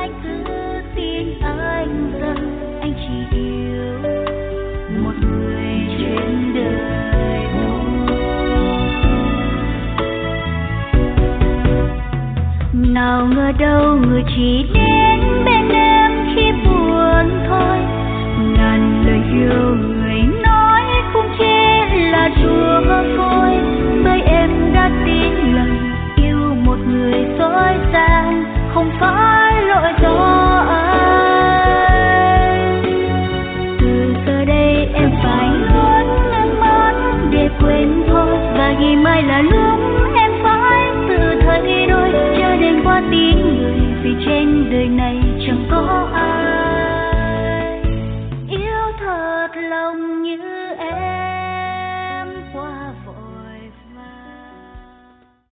anh cứ tin anh rằng anh chỉ yêu một người trên đời thôi. Nào ngờ đâu người chỉ đến bên em khi buồn thôi, ngàn lời yêu